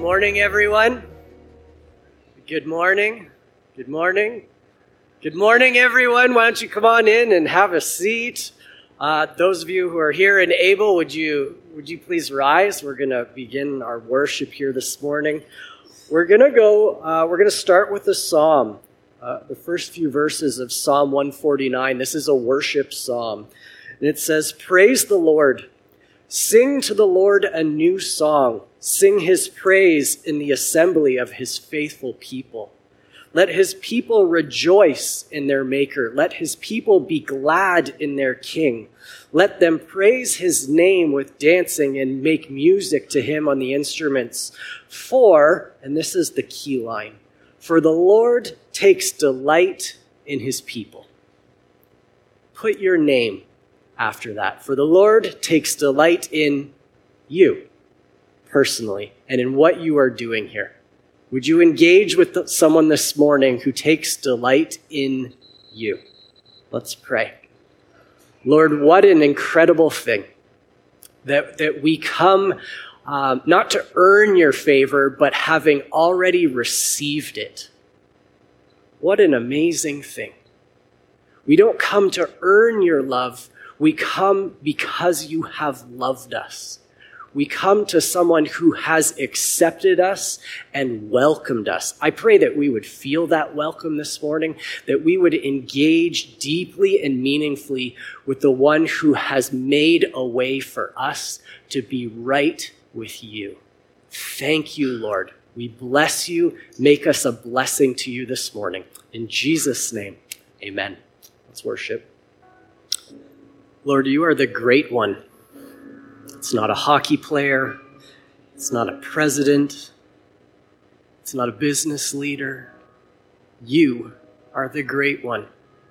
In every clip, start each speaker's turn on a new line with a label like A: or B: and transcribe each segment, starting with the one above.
A: morning, everyone. Good morning. Good morning. Good morning, everyone. Why don't you come on in and have a seat? Those of you who are here and able, would you please rise? We're going to begin our worship here this morning. We're going to start with a psalm. The first few verses of Psalm 149. This is a worship psalm. And it says, "Praise the Lord. Sing to the Lord a new song. Sing his praise in the assembly of his faithful people. Let his people rejoice in their Maker. Let his people be glad in their King. Let them praise his name with dancing and make music to him on the instruments. For," and this is the key line, "for the Lord takes delight in his people." Put your name after that. For the Lord takes delight in you personally and in what you are doing here. Would you engage with someone this morning who takes delight in you? Let's pray. Lord, what an incredible thing that we come not to earn your favor, but having already received it. What an amazing thing. We don't come to earn your love. We come because you have loved us. We come to someone who has accepted us and welcomed us. I pray that we would feel that welcome this morning, that we would engage deeply and meaningfully with the one who has made a way for us to be right with you. Thank you, Lord. We bless you. Make us a blessing to you this morning. In Jesus' name, amen. Let's worship. Lord, you are the great one. It's not a hockey player. It's not a president. It's not a business leader. You are the great one.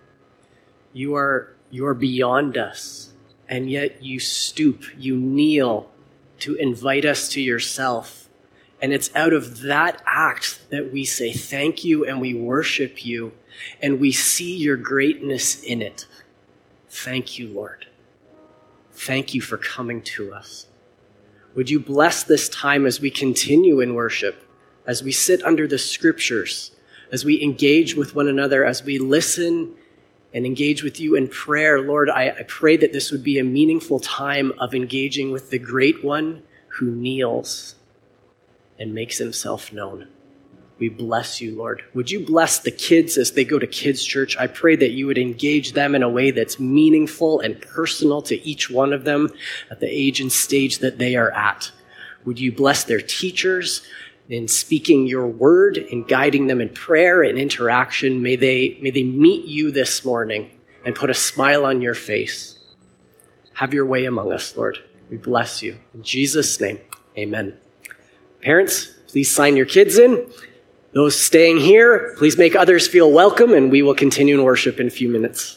A: You are beyond us, and yet you stoop, you kneel to invite us to yourself. And it's out of that act that we say thank you and we worship you, and we see your greatness in it. Thank you, Lord. Thank you for coming to us. Would you bless this time as we continue in worship, as we sit under the scriptures, as we engage with one another, as we listen and engage with you in prayer. Lord, I pray that this would be a meaningful time of engaging with the great one who kneels and makes himself known. We bless you, Lord. Would you bless the kids as they go to kids' church? I pray that you would engage them in a way that's meaningful and personal to each one of them at the age and stage that they are at. Would you bless their teachers in speaking your word and guiding them in prayer and interaction? May they meet you this morning and put a smile on your face. Have your way among us, Lord. We bless you. In Jesus' name, amen. Parents, please sign your kids in. Those staying here, please make others feel welcome, and we will continue in worship in a few minutes.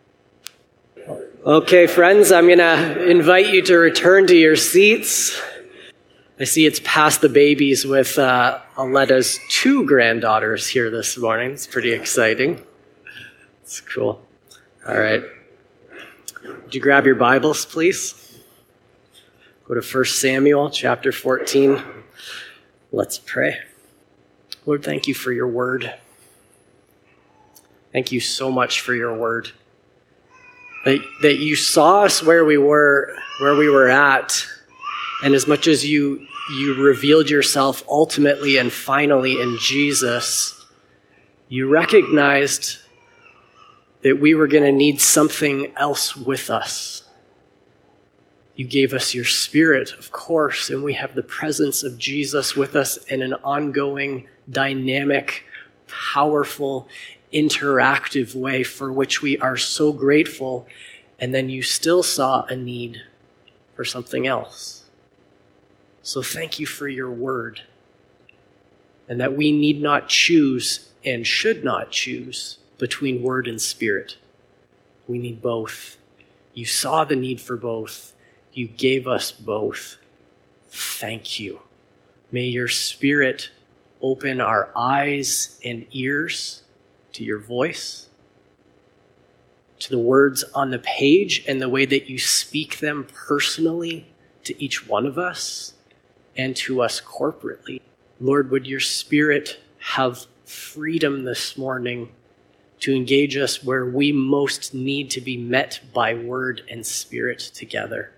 A: Okay, friends, I'm going to invite you to return to your seats. I see it's past the babies with Aletta's 2 granddaughters here this morning. It's pretty exciting. It's cool. All right. Would you grab your Bibles, please? Go to 1 Samuel chapter 14. Let's pray. Lord, thank you for your word. Thank you so much for your word. That you saw us where we were at, and as much as you revealed yourself ultimately and finally in Jesus, you recognized that we were going to need something else with us. You gave us your Spirit, of course, and we have the presence of Jesus with us in an ongoing, dynamic, powerful, interactive way for which we are so grateful. And then you still saw a need for something else. So thank you for your word, and that we need not choose and should not choose between word and spirit. We need both. You saw the need for both. You gave us both. Thank you. May your Spirit open our eyes and ears to your voice, to the words on the page and the way that you speak them personally to each one of us and to us corporately. Lord, would your Spirit have freedom this morning to engage us where we most need to be met by word and spirit together.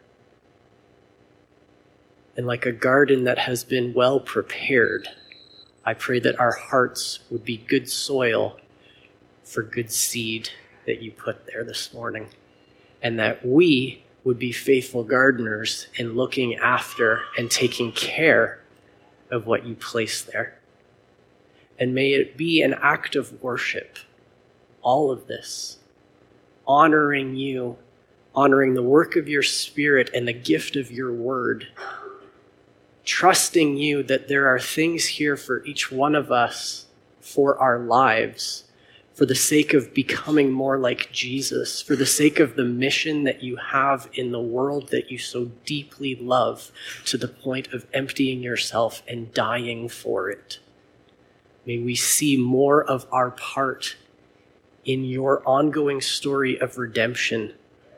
A: And like a garden that has been well prepared, I pray that our hearts would be good soil for good seed that you put there this morning, and that we would be faithful gardeners in looking after and taking care of what you place there. And may it be an act of worship, all of this, honoring you, honoring the work of your Spirit and the gift of your word, trusting you that there are things here for each one of us for our lives, for the sake of becoming more like Jesus, for the sake of the mission that you have in the world that you so deeply love, to the point of emptying yourself and dying for it. May we see more of our part in your ongoing story of redemption,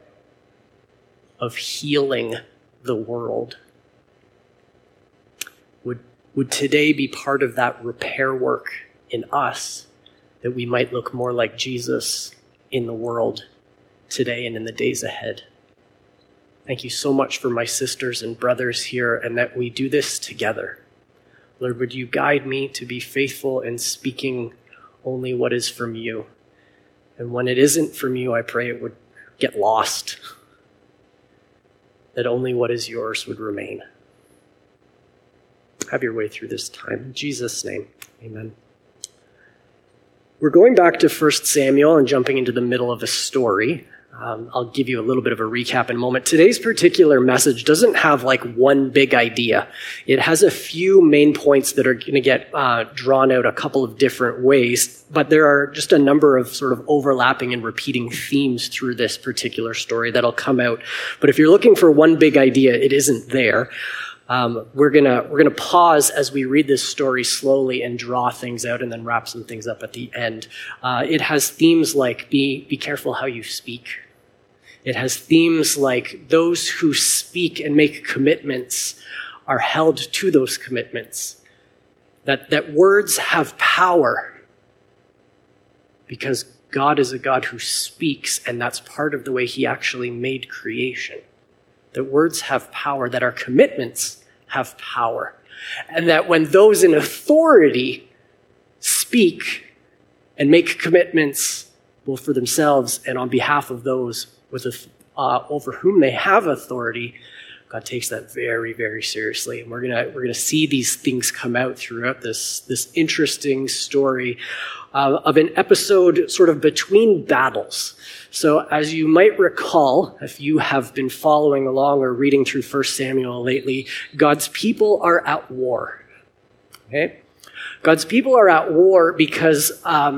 A: of healing the world. Would today be part of that repair work in us, that we might look more like Jesus in the world today and in the days ahead. Thank you so much for my sisters and brothers here, and that we do this together. Lord, would you guide me to be faithful in speaking only what is from you? And when it isn't from you, I pray it would get lost, that only what is yours would remain. Have your way through this time. In Jesus' name, amen. We're going back to 1 Samuel and jumping into the middle of a story. I'll give you a little bit of a recap in a moment. Today's particular message doesn't have like one big idea. It has a few main points that are going to get drawn out a couple of different ways, but there are just a number of sort of overlapping and repeating themes through this particular story that'll come out. But if you're looking for one big idea, it isn't there. We're gonna pause as we read this story slowly and draw things out, and then wrap some things up at the end. It has themes like be careful how you speak. It has themes like those who speak and make commitments are held to those commitments. That words have power because God is a God who speaks, and that's part of the way he actually made creation. That words have power, that our commitments have power, and that when those in authority speak and make commitments, both for themselves and on behalf of those over whom they have authority, God takes that very, very seriously. And we're gonna see these things come out throughout this interesting story of an episode sort of between battles. So as you might recall, if you have been following along or reading through 1 Samuel lately, God's people are at war. Okay? God's people are at war because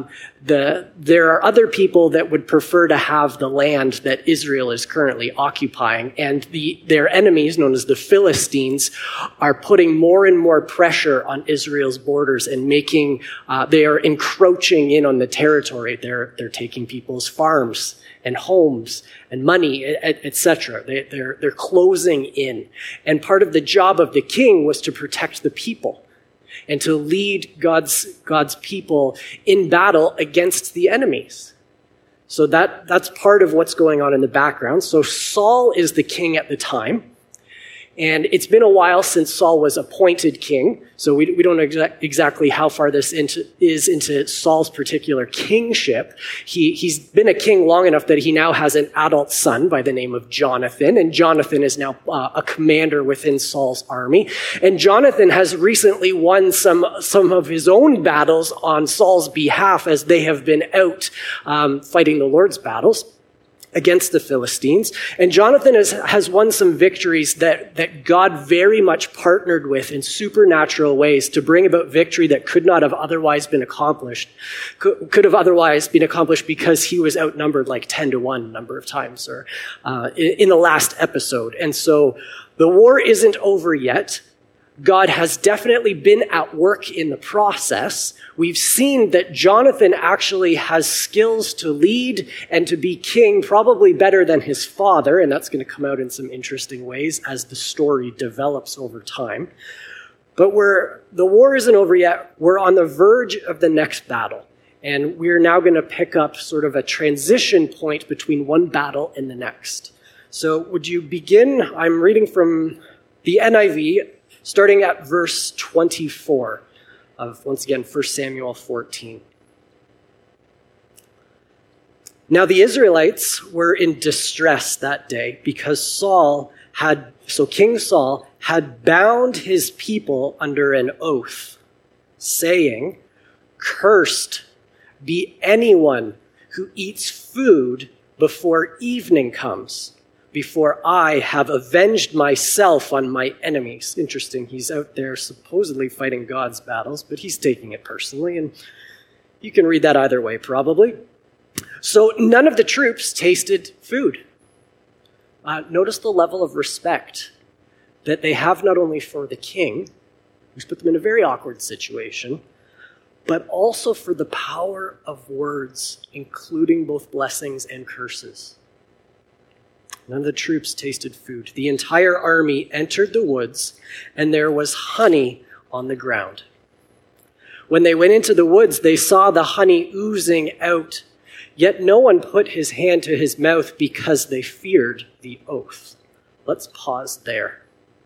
A: there are other people that would prefer to have the land that Israel is currently occupying, and their enemies, known as the Philistines, are putting more and more pressure on Israel's borders and they are encroaching in on the territory. They're taking people's farms and homes and money, etc. They're closing in, and part of the job of the king was to protect the people and to lead God's people in battle against the enemies. So that's part of what's going on in the background. So Saul is the king at the time. And it's been a while since Saul was appointed king, so we don't know exactly how far this is into Saul's particular kingship. He's been a king long enough that he now has an adult son by the name of Jonathan, and Jonathan is now a commander within Saul's army. And Jonathan has recently won some of his own battles on Saul's behalf as they have been out fighting the Lord's battles against the Philistines. And Jonathan has won some victories that God very much partnered with in supernatural ways to bring about victory that could not have otherwise been accomplished. Could have otherwise been accomplished because he was outnumbered like 10-1 a number of times or in the last episode. And so the war isn't over yet. God has definitely been at work in the process. We've seen that Jonathan actually has skills to lead and to be king, probably better than his father, and that's going to come out in some interesting ways as the story develops over time. But the war isn't over yet. We're on the verge of the next battle. And we're now going to pick up sort of a transition point between one battle and the next. So would you begin? I'm reading from the NIV, starting at verse 24 of, once again, 1 Samuel 14. Now the Israelites were in distress that day because King Saul had bound his people under an oath, saying, "Cursed be anyone who eats food before evening comes, before I have avenged myself on my enemies." Interesting, he's out there supposedly fighting God's battles, but he's taking it personally, and you can read that either way, probably. So none of the troops tasted food. Notice the level of respect that they have not only for the king, who's put them in a very awkward situation, but also for the power of words, including both blessings and curses. None of the troops tasted food. The entire army entered the woods, and there was honey on the ground. When they went into the woods, they saw the honey oozing out, yet no one put his hand to his mouth because they feared the oath. Let's pause there.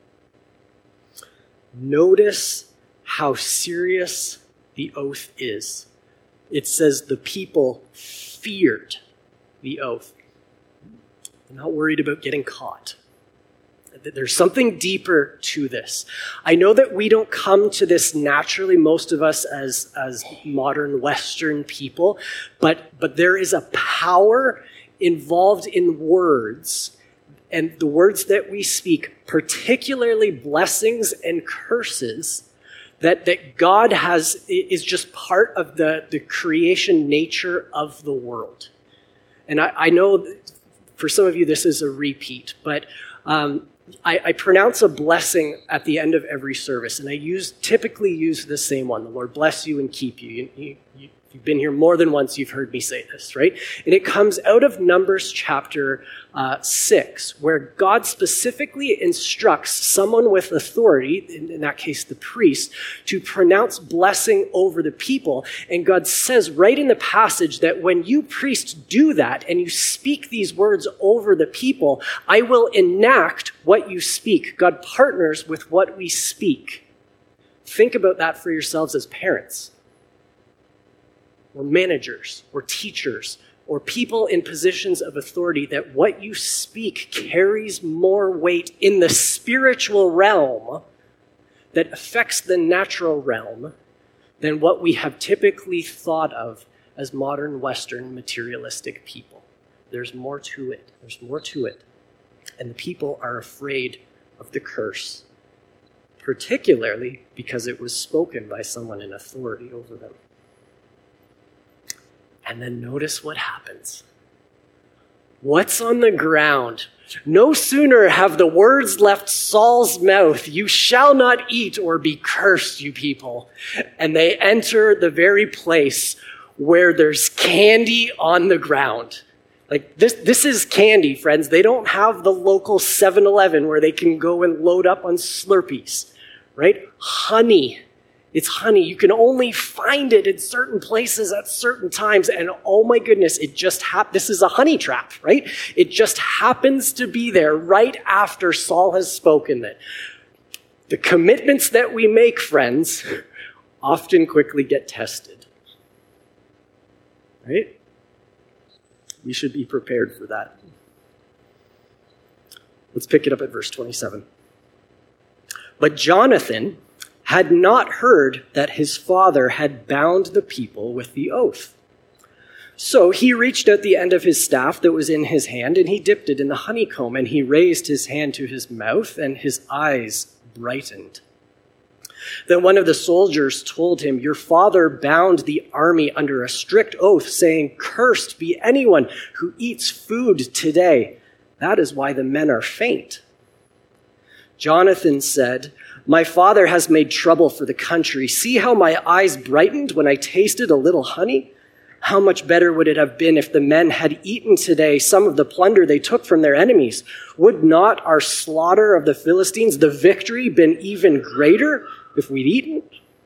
A: Notice how serious the oath is. It says the people feared the oath. They're not worried about getting caught. There's something deeper to this. I know that we don't come to this naturally, most of us as modern Western people, but there is a power involved in words, and the words that we speak, particularly blessings and curses, that God is just part of the creation nature of the world. And I know for some of you this is a repeat, but I pronounce a blessing at the end of every service, and I typically use the same one. The Lord bless you and keep you. You've been here more than once, you've heard me say this, right? And it comes out of Numbers chapter 6, where God specifically instructs someone with authority, in that case the priest, to pronounce blessing over the people. And God says right in the passage that when you priests do that and you speak these words over the people, I will enact what you speak. God partners with what we speak. Think about that for yourselves as parents, or managers, or teachers, or people in positions of authority, that what you speak carries more weight in the spiritual realm that affects the natural realm than what we have typically thought of as modern Western materialistic people. There's more to it. There's more to it. And the people are afraid of the curse, particularly because it was spoken by someone in authority over them. And then notice what happens. What's on the ground? No sooner have the words left Saul's mouth, "You shall not eat or be cursed, you people," and they enter the very place where there's candy on the ground. Like this is candy, friends. They don't have the local 7-Eleven where they can go and load up on Slurpees, right? Honey. It's honey. You can only find it in certain places at certain times. And oh my goodness, this is a honey trap, right? It just happens to be there right after Saul has spoken it. The commitments that we make, friends, often quickly get tested, right? We should be prepared for that. Let's pick it up at verse 27. But Jonathan had not heard that his father had bound the people with the oath. So he reached out the end of his staff that was in his hand, and he dipped it in the honeycomb, and he raised his hand to his mouth, and his eyes brightened. Then one of the soldiers told him, "Your father bound the army under a strict oath, saying, 'Cursed be anyone who eats food today.' That is why the men are faint." Jonathan said, "My father has made trouble for the country. See how my eyes brightened when I tasted a little honey? How much better would it have been if the men had eaten today some of the plunder they took from their enemies? Would not our slaughter of the Philistines, the victory, been even greater? if we'd eaten?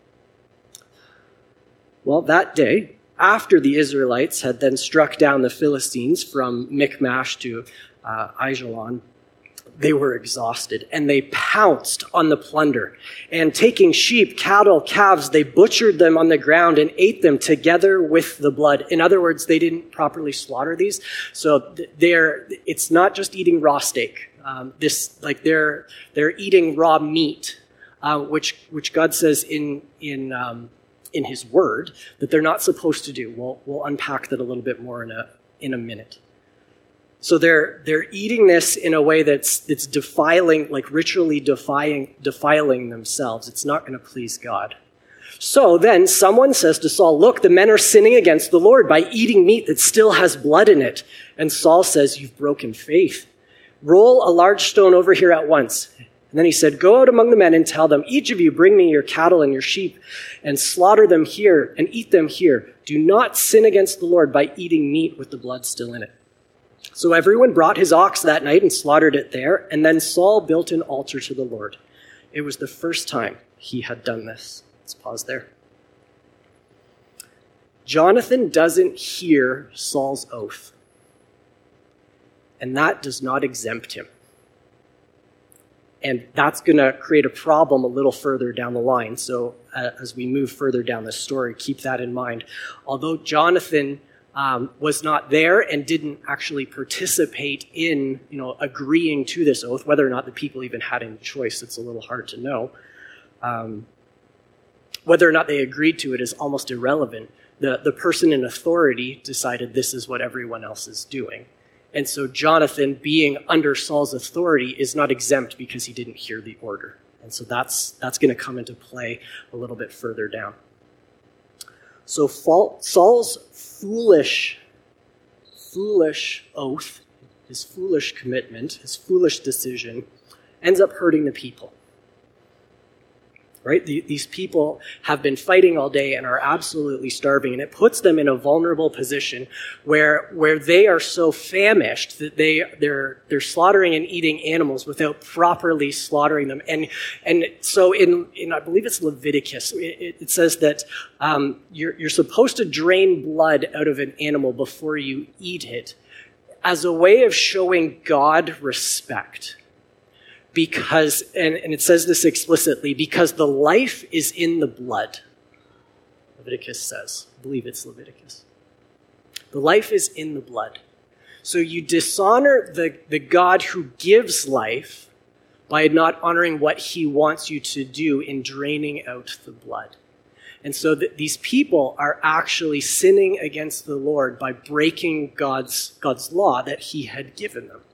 A: Well, that day, after the Israelites had then struck down the Philistines from Michmash to Aijalon, they were exhausted, and they pounced on the plunder. And taking sheep, cattle, calves, they butchered them on the ground and ate them together with the blood. In other words, they didn't properly slaughter these. So it's not just eating raw steak. They're eating raw meat, which God says in His Word that they're not supposed to do. We'll unpack that a little bit more in a minute. So they're eating this in a way that's defiling, like ritually defiling themselves. It's not going to please God. So then someone says to Saul, "Look, the men are sinning against the Lord by eating meat that still has blood in it." And Saul says, "You've broken faith. Roll a large stone over here at once." And then he said, "Go out among the men and tell them, each of you bring me your cattle and your sheep and slaughter them here and eat them here. Do not sin against the Lord by eating meat with the blood still in it." So everyone brought his ox that night and slaughtered it there, and then Saul built an altar to the Lord. It was the first time he had done this. Let's pause there. Jonathan doesn't hear Saul's oath, and that does not exempt him. And that's going to create a problem a little further down the line. So as we move further down the story, keep that in mind. Although Jonathan was not there and didn't actually participate in, agreeing to this oath, whether or not the people even had any choice, it's a little hard to know. Whether or not they agreed to it is almost irrelevant. The person in authority decided this is what everyone else is doing. And so Jonathan, being under Saul's authority, is not exempt because he didn't hear the order. And so that's going to come into play a little bit further down. So Saul's foolish oath, his foolish commitment, his foolish decision, ends up hurting the people. Right? These people have been fighting all day and are absolutely starving, and it puts them in a vulnerable position where they are so famished that they're slaughtering and eating animals without properly slaughtering them. And so in I believe it's Leviticus, it says that you're supposed to drain blood out of an animal before you eat it as a way of showing God respect. Because, and it says this explicitly, because the life is in the blood, Leviticus says. I believe it's Leviticus. The life is in the blood. So you dishonor the God who gives life by not honoring what he wants you to do in draining out the blood. And so these people are actually sinning against the Lord by breaking God's law that he had given them.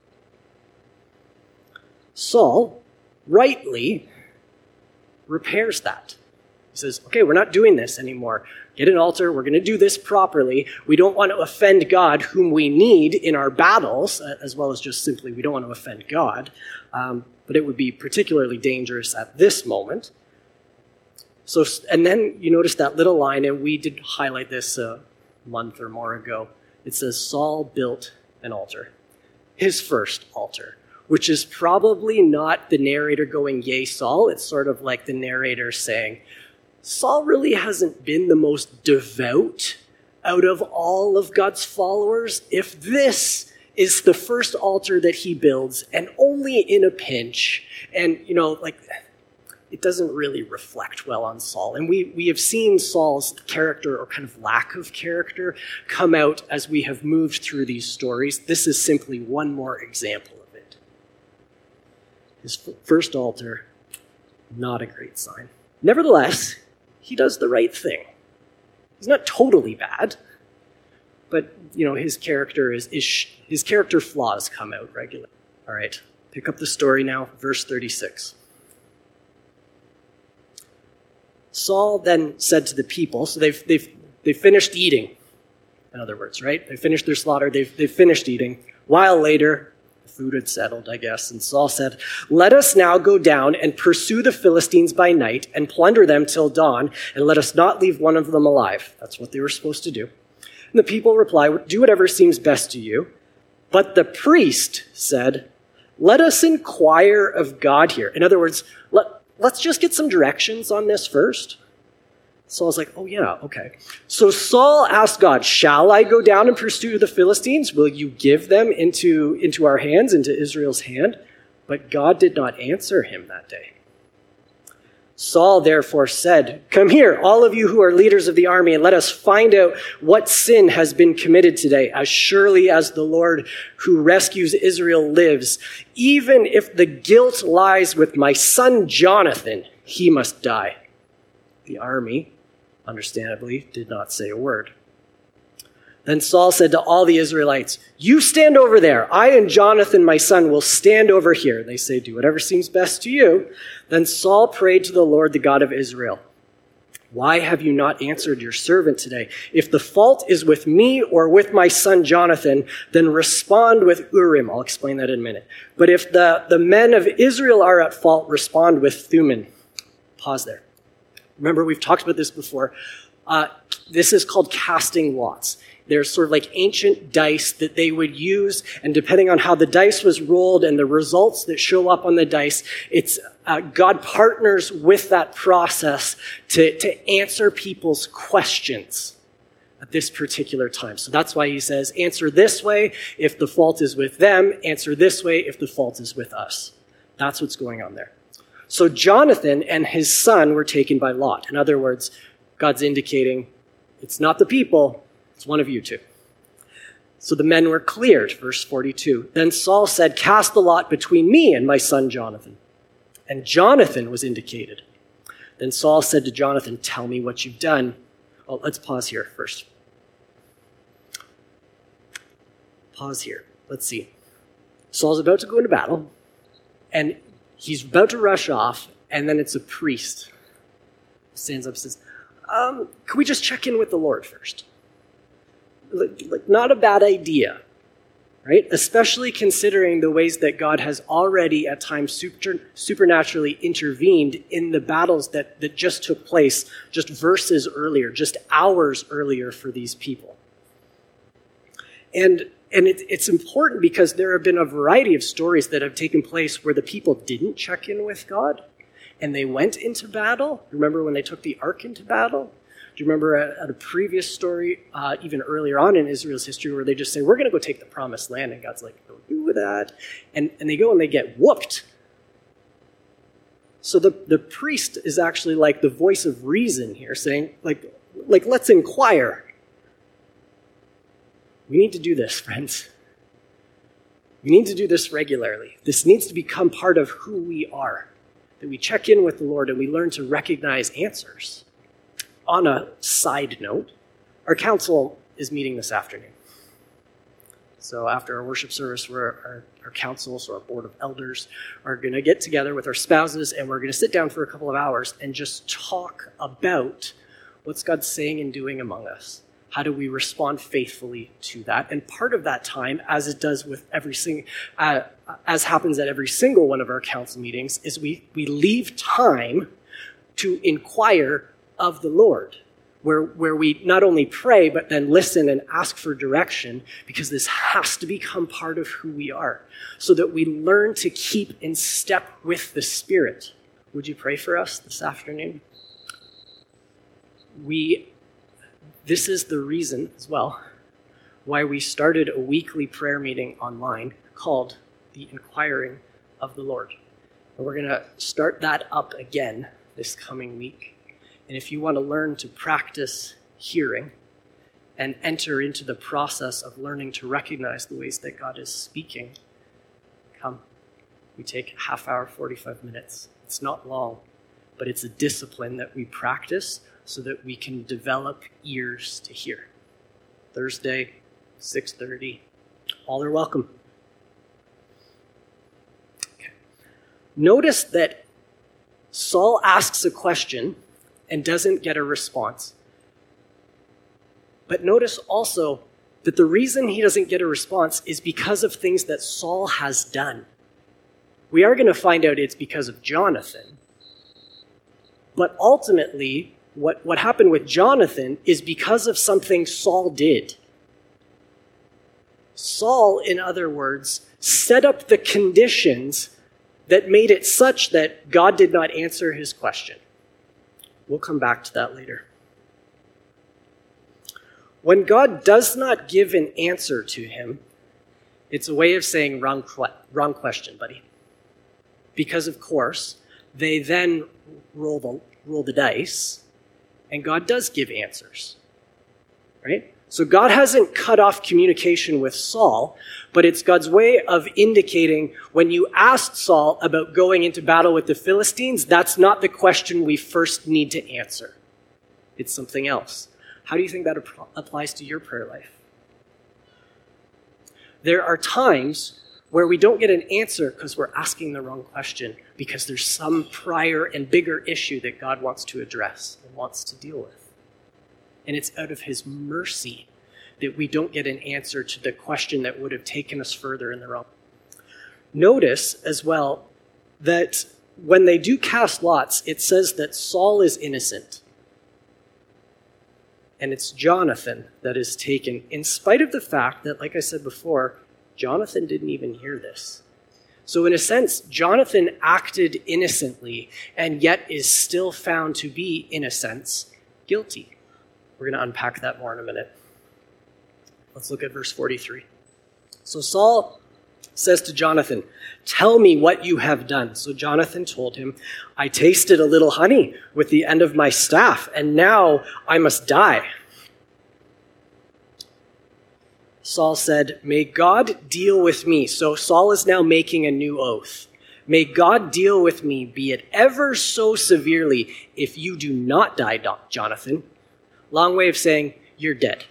A: Saul rightly repairs that. He says, okay, we're not doing this anymore. Get an altar. We're going to do this properly. We don't want to offend God, whom we need in our battles, as well as just simply we don't want to offend God. But it would be particularly dangerous at this moment. So, and then you notice that little line, and we did highlight this a month or more ago. It says, Saul built an altar, his first altar, which is probably not the narrator going, yay, Saul. It's sort of like the narrator saying, Saul really hasn't been the most devout out of all of God's followers. If this is the first altar that he builds, and only in a pinch, and, it doesn't really reflect well on Saul. And we have seen Saul's character, or kind of lack of character, come out as we have moved through these stories. This is simply one more example of it. His first altar, not a great sign. Nevertheless, he does the right thing. He's not totally bad, but his character his character flaws come out regularly. All right, pick up the story now, verse 36. Saul then said to the people, so they've finished eating, in other words, right? They finished their slaughter, they've finished eating. While later, the food had settled, I guess, and Saul said, let us now go down and pursue the Philistines by night and plunder them till dawn, and let us not leave one of them alive. That's what they were supposed to do. And the people replied, do whatever seems best to you. But the priest said, let us inquire of God here. In other words, let's just get some directions on this first. Saul's like, oh yeah, okay. So Saul asked God, shall I go down and pursue the Philistines? Will you give them into our hands, into Israel's hand? But God did not answer him that day. Saul therefore said, come here, all of you who are leaders of the army, and let us find out what sin has been committed today. As surely as the Lord who rescues Israel lives, even if the guilt lies with my son Jonathan, he must die. The army, understandably, did not say a word. Then Saul said to all the Israelites, you stand over there. I and Jonathan, my son, will stand over here. They say, do whatever seems best to you. Then Saul prayed to the Lord, the God of Israel. Why have you not answered your servant today? If the fault is with me or with my son Jonathan, then respond with Urim. I'll explain that in a minute. But if the men of Israel are at fault, respond with Thummim. Pause there. Remember, we've talked about this before. This is called casting lots. There's sort of like ancient dice that they would use, and depending on how the dice was rolled and the results that show up on the dice, it's God partners with that process to answer people's questions at this particular time. So that's why he says, answer this way if the fault is with them, answer this way if the fault is with us. That's what's going on there. So Jonathan and his son were taken by lot. In other words, God's indicating it's not the people, it's one of you two. So the men were cleared, verse 42. Then Saul said, cast the lot between me and my son Jonathan. And Jonathan was indicated. Then Saul said to Jonathan, tell me what you've done. Oh, let's pause here first. Pause here. Let's see. Saul's about to go into battle, and he's about to rush off, and then it's a priest who stands up and says, can we just check in with the Lord first? Like, not a bad idea, right? Especially considering the ways that God has already at times supernaturally intervened in the battles that just took place just verses earlier, just hours earlier for these people. And it's important because there have been a variety of stories that have taken place where the people didn't check in with God and they went into battle. Remember when they took the ark into battle? Do you remember at a previous story, even earlier on in Israel's history, where they just say, we're going to go take the promised land, and God's like, don't do that. And they go and they get whooped. So the priest is actually like the voice of reason here, saying, like let's inquire. We need to do this, friends. We need to do this regularly. This needs to become part of who we are, that we check in with the Lord and we learn to recognize answers. On a side note, our council is meeting this afternoon. So after our worship service, our council, so our board of elders, are going to get together with our spouses, and we're going to sit down for a couple of hours and just talk about what's God saying and doing among us. How do we respond faithfully to that? And part of that time, as it does with as happens at every single one of our council meetings, is we leave time to inquire of the Lord, where we not only pray, but then listen and ask for direction, because this has to become part of who we are, so that we learn to keep in step with the Spirit. Would you pray for us this afternoon? This is the reason as well why we started a weekly prayer meeting online called the Inquiring of the Lord. And we're going to start that up again this coming week. And if you want to learn to practice hearing and enter into the process of learning to recognize the ways that God is speaking, come. We take a half hour, 45 minutes. It's not long, but it's a discipline that we practice so that we can develop ears to hear. Thursday, 6:30. All are welcome. Okay. Notice that Saul asks a question and doesn't get a response. But notice also that the reason he doesn't get a response is because of things that Saul has done. We are going to find out it's because of Jonathan. But ultimately, what happened with Jonathan is because of something Saul did. Saul, in other words, set up the conditions that made it such that God did not answer his question. We'll come back to that later. When God does not give an answer to him, it's a way of saying wrong question, buddy. Because, of course, they then roll the dice, and God does give answers, right? So God hasn't cut off communication with Saul, but it's God's way of indicating when you asked Saul about going into battle with the Philistines, that's not the question we first need to answer. It's something else. How do you think that applies to your prayer life? There are times where we don't get an answer because we're asking the wrong question, because there's some prior and bigger issue that God wants to address and wants to deal with. And it's out of his mercy that we don't get an answer to the question that would have taken us further in the wrong. Notice as well that when they do cast lots, it says that Saul is innocent. And it's Jonathan that is taken, in spite of the fact that, like I said before, Jonathan didn't even hear this. So in a sense, Jonathan acted innocently and yet is still found to be, in a sense, guilty. We're going to unpack that more in a minute. Let's look at verse 43. So Saul says to Jonathan, "Tell me what you have done." So Jonathan told him, "I tasted a little honey with the end of my staff, and now I must die." Saul said, "May God deal with me." So Saul is now making a new oath. "May God deal with me, be it ever so severely, if you do not die, Jonathan." Long way of saying, you're dead.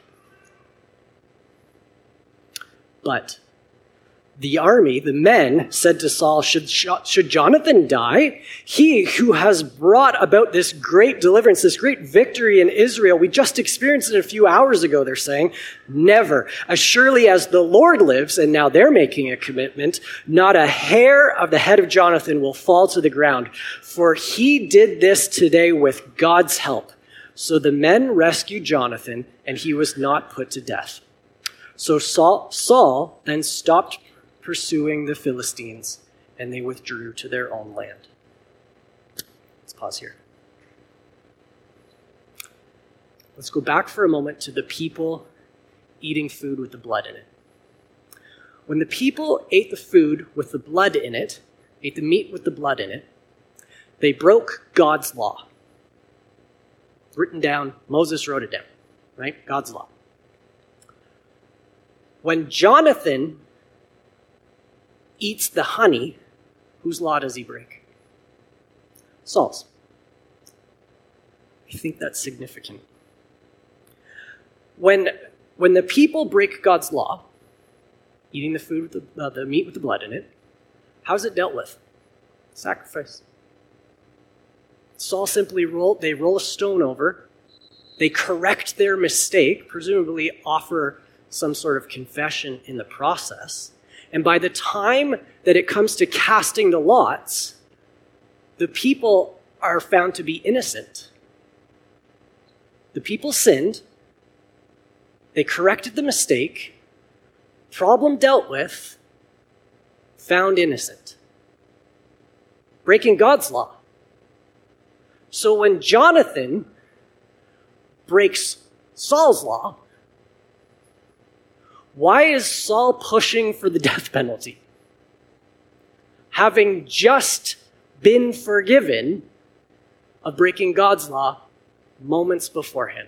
A: But the army, the men, said to Saul, should Jonathan die? He who has brought about this great deliverance, this great victory in Israel, we just experienced it a few hours ago, they're saying. Never. As surely as the Lord lives, and now they're making a commitment, not a hair of the head of Jonathan will fall to the ground, for he did this today with God's help. So the men rescued Jonathan, and he was not put to death. So Saul then stopped pursuing the Philistines, and they withdrew to their own land. Let's pause here. Let's go back for a moment to the people eating food with the blood in it. When the people ate the food with the blood in it, ate the meat with the blood in it, they broke God's law. Written down, Moses wrote it down, right? God's law. When Jonathan eats the honey, whose law does he break? Saul's. I think that's significant. When the people break God's law, eating the food with the meat with the blood in it, how's it dealt with? Sacrifice. Saul simply roll a stone over, they correct their mistake, presumably offer some sort of confession in the process, and by the time that it comes to casting the lots, the people are found to be innocent. The people sinned, they corrected the mistake, problem dealt with, found innocent. Breaking God's law. So when Jonathan breaks Saul's law, why is Saul pushing for the death penalty? Having just been forgiven of breaking God's law moments beforehand.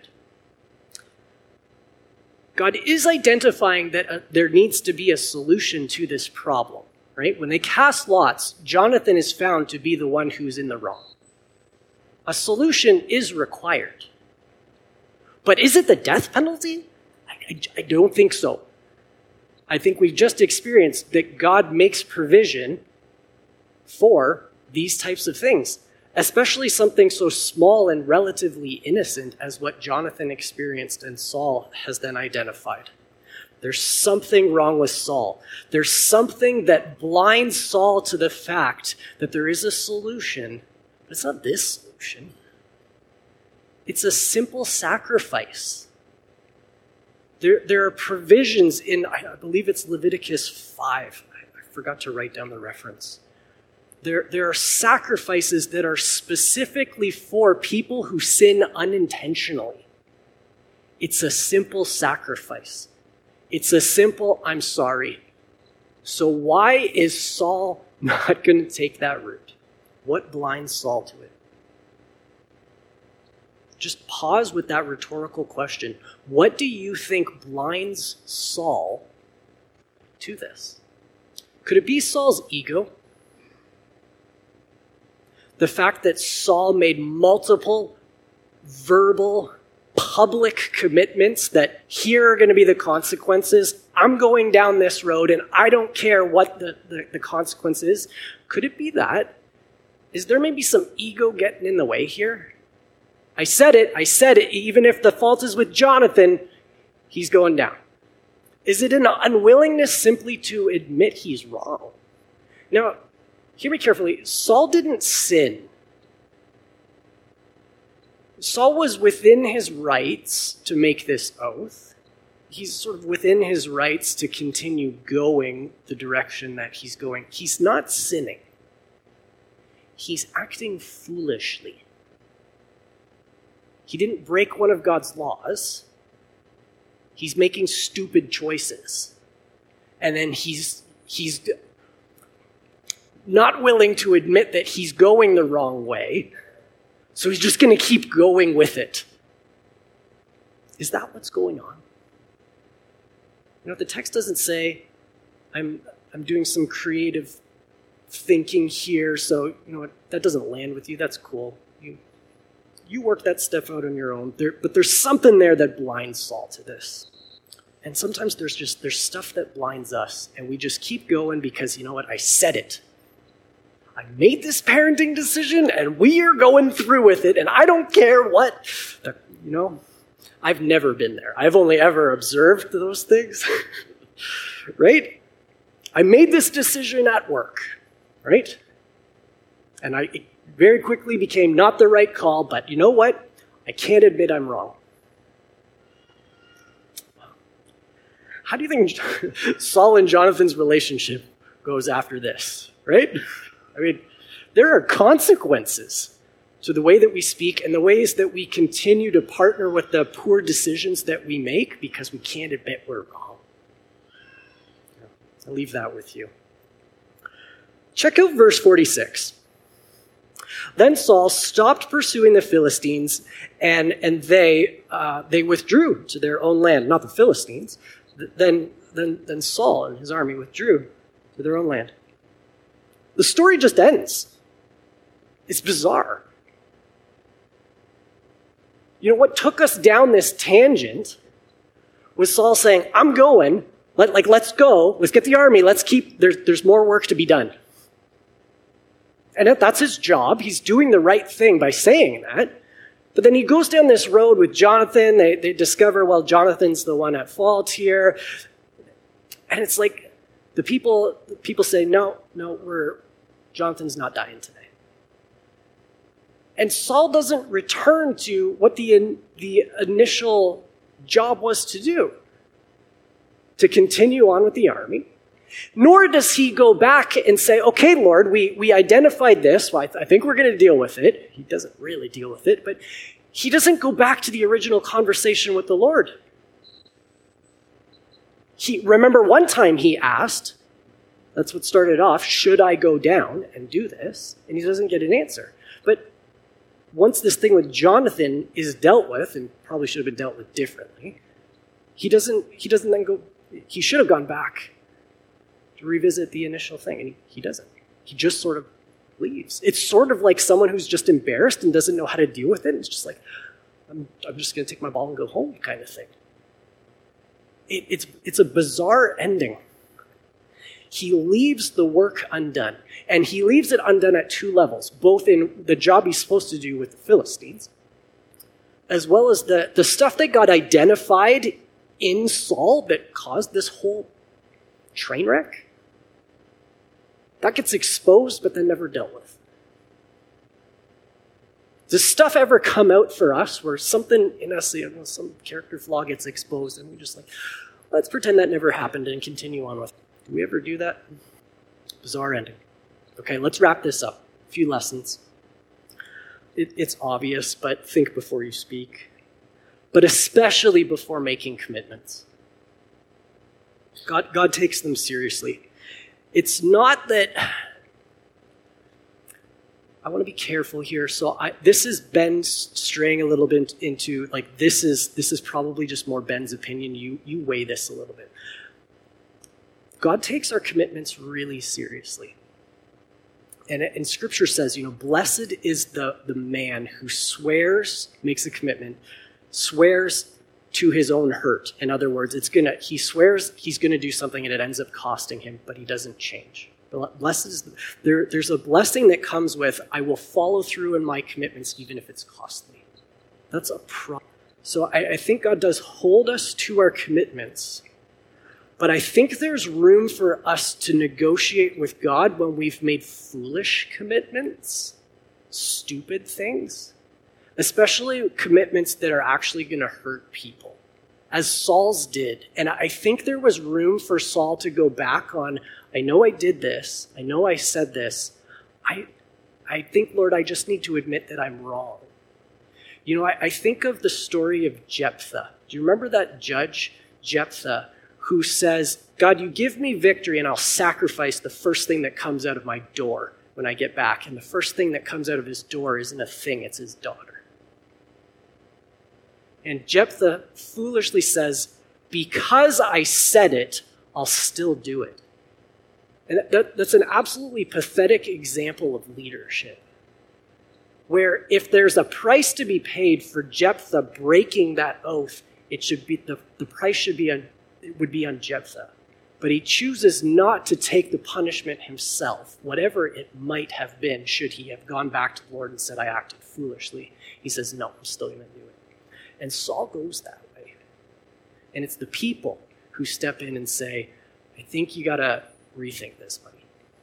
A: God is identifying that there needs to be a solution to this problem, right? When they cast lots, Jonathan is found to be the one who's in the wrong. A solution is required. But is it the death penalty? I don't think so. I think we've just experienced that God makes provision for these types of things, especially something so small and relatively innocent as what Jonathan experienced and Saul has then identified. There's something wrong with Saul. There's something that blinds Saul to the fact that there is a solution, but it's not this solution. It's a simple sacrifice. There are provisions in, I believe it's Leviticus 5. I forgot to write down the reference. There are sacrifices that are specifically for people who sin unintentionally. It's a simple sacrifice. It's a simple, I'm sorry. So why is Saul not going to take that route? What blinds Saul to it? Just pause with that rhetorical question. What do you think blinds Saul to this? Could it be Saul's ego? The fact that Saul made multiple verbal, public commitments that here are going to be the consequences. I'm going down this road and I don't care what the consequence is. Could it be that? Is there maybe some ego getting in the way here? I said it. Even if the fault is with Jonathan, he's going down. Is it an unwillingness simply to admit he's wrong? Now, hear me carefully. Saul didn't sin. Saul was within his rights to make this oath. He's sort of within his rights to continue going the direction that he's going. He's not sinning. He's acting foolishly. He didn't break one of God's laws. He's making stupid choices. And then he's not willing to admit that he's going the wrong way. So he's just going to keep going with it. Is that what's going on? You know, the text doesn't say, I'm doing some creative thinking here, so you know what, that doesn't land with you. That's cool. You work that stuff out on your own. But there's something there that blinds Saul to this. And sometimes there's stuff that blinds us, and we just keep going because, you know what, I said it. I made this parenting decision, and we are going through with it, and I don't care what. You know, I've never been there. I've only ever observed those things, right? I made this decision at work, right? And it very quickly became not the right call, but you know what? I can't admit I'm wrong. How do you think Saul and Jonathan's relationship goes after this, right? I mean, there are consequences to the way that we speak and the ways that we continue to partner with the poor decisions that we make because we can't admit we're wrong. I'll leave that with you. Check out verse 46. Then Saul stopped pursuing the Philistines, and they withdrew to their own land. Not the Philistines. Then Saul and his army withdrew to their own land. The story just ends. It's bizarre. You know, what took us down this tangent was Saul saying, I'm going, let's go, let's get the army, there's more work to be done. And that's his job. He's doing the right thing by saying that. But then he goes down this road with Jonathan. They discover, well, Jonathan's the one at fault here. And it's like the people say, no, Jonathan's not dying today. And Saul doesn't return to what the initial job was to do, to continue on with the army. Nor does he go back and say, okay, Lord, we identified this. Well, I think we're going to deal with it. He doesn't really deal with it, but he doesn't go back to the original conversation with the Lord. Remember one time he asked, that's what started off, should I go down and do this? And he doesn't get an answer. But once this thing with Jonathan is dealt with, and probably should have been dealt with differently, he doesn't then go, he should have gone back to revisit the initial thing, and he doesn't. He just sort of leaves. It's sort of like someone who's just embarrassed and doesn't know how to deal with it. It's just like, I'm just going to take my ball and go home kind of thing. It's a bizarre ending. He leaves the work undone, and he leaves it undone at two levels, both in the job he's supposed to do with the Philistines, as well as the stuff that got identified in Saul that caused this whole train wreck. That gets exposed, but then never dealt with. Does stuff ever come out for us where something in us, some character flaw gets exposed, and we just like, let's pretend that never happened and continue on with it? Do we ever do that? Bizarre ending. Okay, let's wrap this up. A few lessons. It's obvious, but think before you speak. But especially before making commitments. God takes them seriously. It's not that... I want to be careful here. So this is Ben straying a little bit into, like, this is probably just more Ben's opinion. You weigh this a little bit. God takes our commitments really seriously. And Scripture says, blessed is the man who swears, makes a commitment, swears to his own hurt. In other words, he swears he's going to do something and it ends up costing him, but he doesn't change. Blessed is there's a blessing that comes with, I will follow through in my commitments even if it's costly. That's a problem. So I think God does hold us to our commitments, but I think there's room for us to negotiate with God when we've made foolish commitments, stupid things, especially commitments that are actually going to hurt people, as Saul's did. And I think there was room for Saul to go back on, I know I did this. I know I said this. I think, Lord, I just need to admit that I'm wrong. I think of the story of Jephthah. Do you remember that judge, Jephthah, who says, God, you give me victory and I'll sacrifice the first thing that comes out of my door when I get back. And the first thing that comes out of his door isn't a thing, it's his daughter. And Jephthah foolishly says, because I said it, I'll still do it. And that's an absolutely pathetic example of leadership, where if there's a price to be paid for Jephthah breaking that oath, it should be the price would be on Jephthah. But he chooses not to take the punishment himself, whatever it might have been, should he have gone back to the Lord and said, I acted foolishly. He says, no, I'm still going to do it. And Saul goes that way. And it's the people who step in and say, I think you got to rethink this, buddy.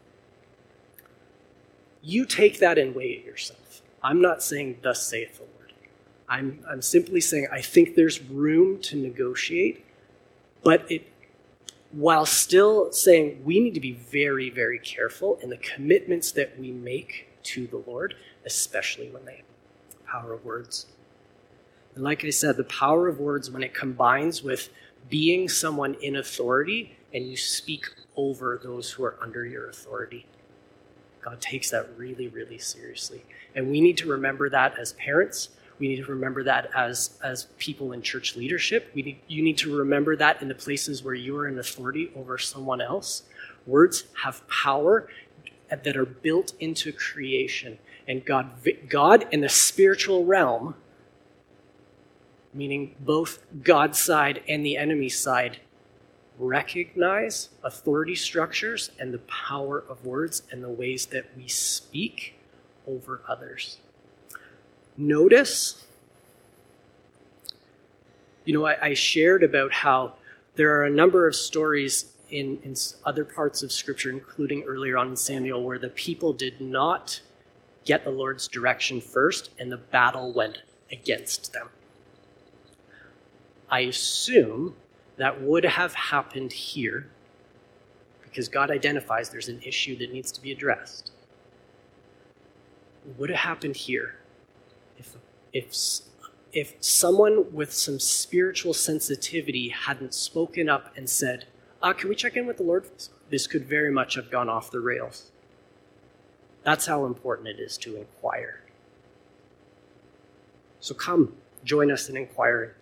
A: You take that and weigh it yourself. I'm not saying, thus saith the Lord. I'm simply saying, I think there's room to negotiate, but while still saying we need to be very, very careful in the commitments that we make to the Lord, especially when they have the power of words. And like I said, the power of words, when it combines with being someone in authority and you speak over those who are under your authority, God takes that really, really seriously. And we need to remember that as parents. We need to remember that as people in church leadership. You need to remember that in the places where you are in authority over someone else. Words have power that are built into creation. And God in the spiritual realm, meaning both God's side and the enemy's side, recognize authority structures and the power of words and the ways that we speak over others. Notice, I shared about how there are a number of stories in other parts of Scripture, including earlier on in Samuel, where the people did not get the Lord's direction first and the battle went against them. I assume that would have happened here because God identifies there's an issue that needs to be addressed. It would have happened here if someone with some spiritual sensitivity hadn't spoken up and said, can we check in with the Lord? This could very much have gone off the rails. That's how important it is to inquire. So come, join us in inquiring.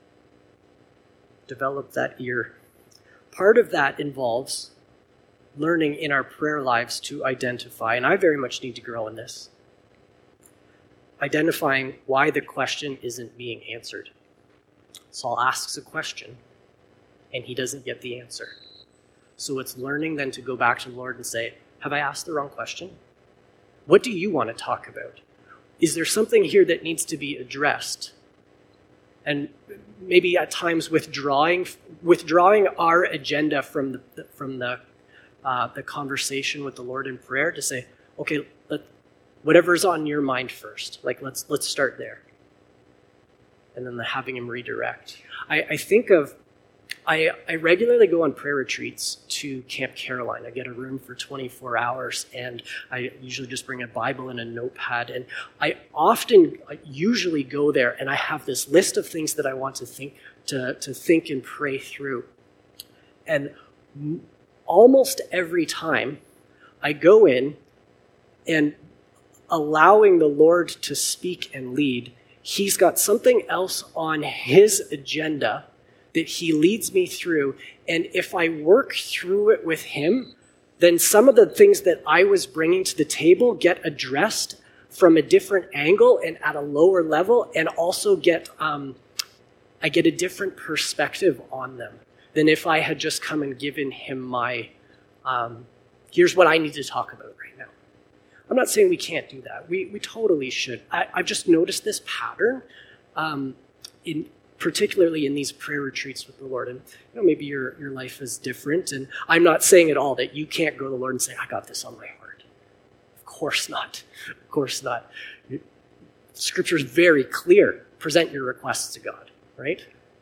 A: Develop that ear. Part of that involves learning in our prayer lives to identify, and I very much need to grow in this, identifying why the question isn't being answered. Saul asks a question, and he doesn't get the answer. So it's learning then to go back to the Lord and say, have I asked the wrong question? What do you want to talk about? Is there something here that needs to be addressed? And maybe at times withdrawing our agenda from the conversation with the Lord in prayer to say, okay, whatever's on your mind first. Let's start there. And then having him redirect. I think of I regularly go on prayer retreats to Camp Caroline. I get a room for 24 hours, and I usually just bring a Bible and a notepad. And I usually go there, and I have this list of things that I want to think and pray through. And almost every time I go in and allowing the Lord to speak and lead, he's got something else on his agenda that he leads me through. And if I work through it with him, then some of the things that I was bringing to the table get addressed from a different angle and at a lower level, and also I get a different perspective on them than if I had just come and given him my, here's what I need to talk about right now. I'm not saying we can't do that. We totally should. I've just noticed this pattern, particularly in these prayer retreats with the Lord. And maybe your life is different. And I'm not saying at all that you can't go to the Lord and say, I got this on my heart. Of course not. Of course not. Scripture is very clear. Present your requests to God, right?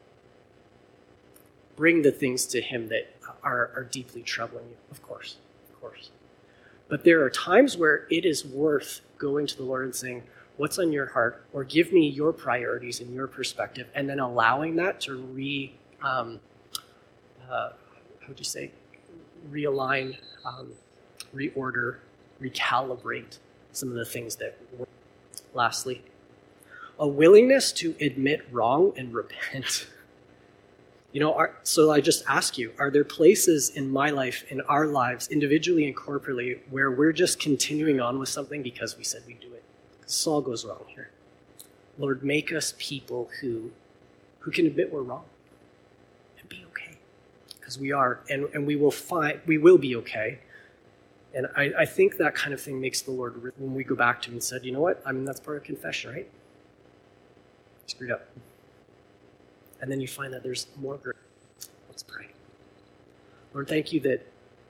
A: Bring the things to him that are deeply troubling you. Of course. Of course. But there are times where it is worth going to the Lord and saying, what's on your heart? Or give me your priorities and your perspective, and then allowing that to realign, reorder, recalibrate some of the things that work. Lastly, a willingness to admit wrong and repent. So I just ask you, are there places in my life, in our lives, individually and corporately, where we're just continuing on with something because we said we'd do it? This all goes wrong here. Lord, make us people who can admit we're wrong and be okay. Because we are, and we will be okay. And I think that kind of thing makes the Lord, when we go back to him and said, you know what? That's part of confession, right? Screwed up. And then you find that there's more grace. Let's pray. Lord, thank you that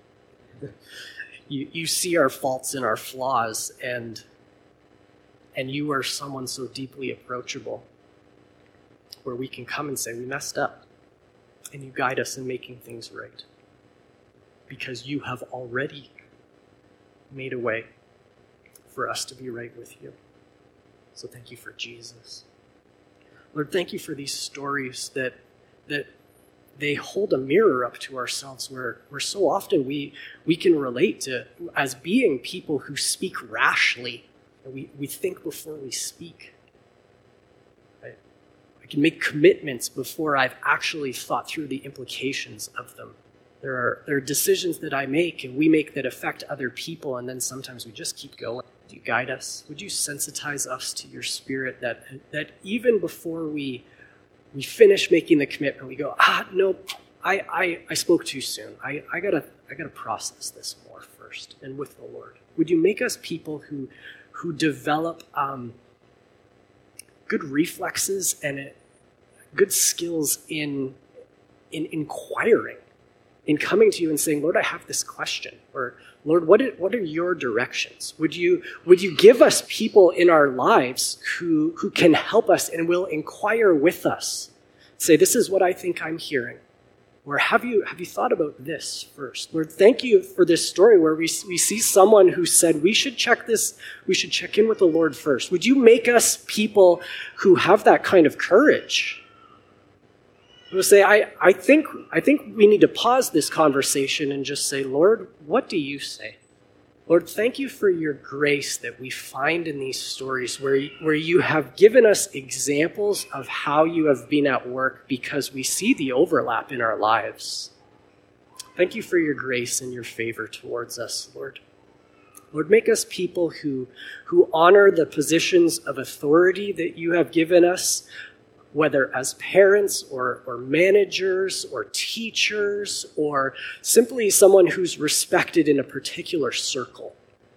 A: you see our faults and our flaws, and you are someone so deeply approachable where we can come and say, we messed up. And you guide us in making things right. Because you have already made a way for us to be right with you. So thank you for Jesus. Lord, thank you for these stories that they hold a mirror up to ourselves where so often we can relate to as being people who speak rashly. We think before we speak. I can make commitments before I've actually thought through the implications of them. There are decisions that I make and we make that affect other people, and then sometimes we just keep going. Would you guide us? Would you sensitize us to your Spirit that even before we finish making the commitment, we go, no, I spoke too soon. I gotta process this more first, and with the Lord. Would you make us people who develop good reflexes and good skills in inquiring, in coming to you and saying, Lord, I have this question, or Lord, what are your directions? Would you give us people in our lives who can help us and will inquire with us? Say, this is what I think I'm hearing. Or have you thought about this first? Lord, thank you for this story where we see someone who said we should check in with the Lord first. Would you make us people who have that kind of courage? We'll say, I think we need to pause this conversation and just say, Lord, what do you say? Lord, thank you for your grace that we find in these stories where you have given us examples of how you have been at work because we see the overlap in our lives. Thank you for your grace and your favor towards us, Lord. Lord, make us people who honor the positions of authority that you have given us, whether as parents or managers or teachers or simply someone who's respected in a particular circle.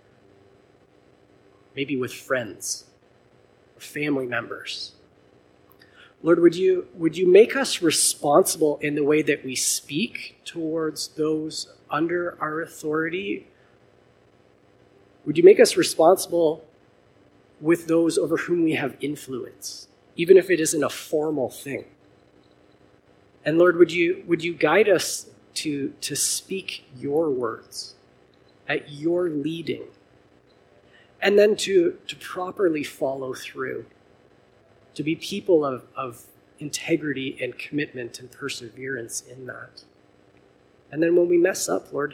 A: Maybe with friends or family members. Lord, would you make us responsible in the way that we speak towards those under our authority? Would you make us responsible with those over whom we have influence? Even if it isn't a formal thing. And Lord, would you guide us to speak your words at your leading, and then to properly follow through, to be people of integrity and commitment and perseverance in that. And then when we mess up, Lord,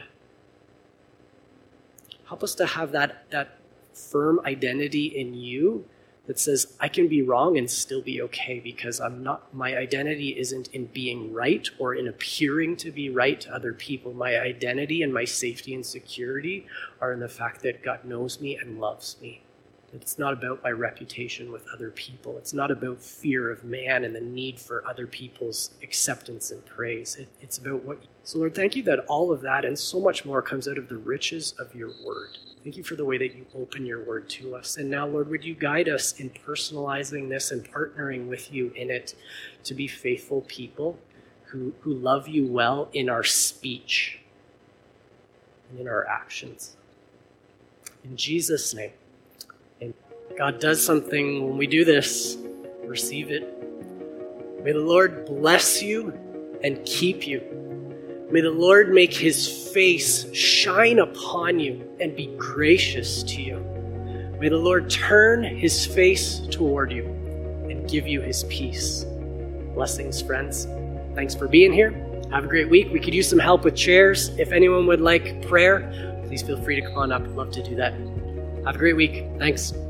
A: help us to have that firm identity in you that says, I can be wrong and still be okay, because my identity isn't in being right or in appearing to be right to other people. My identity and my safety and security are in the fact that God knows me and loves me. It's not about my reputation with other people. It's not about fear of man and the need for other people's acceptance and praise. It's about what. So Lord, thank you that all of that and so much more comes out of the riches of your word. Thank you for the way that you open your word to us. And now, Lord, would you guide us in personalizing this and partnering with you in it to be faithful people who love you well in our speech and in our actions. In Jesus' name. And God does something when we do this. Receive it. May the Lord bless you and keep you. May the Lord make his face shine upon you and be gracious to you. May the Lord turn his face toward you and give you his peace. Blessings, friends. Thanks for being here. Have a great week. We could use some help with chairs. If anyone would like prayer, please feel free to come on up. I'd love to do that. Have a great week. Thanks.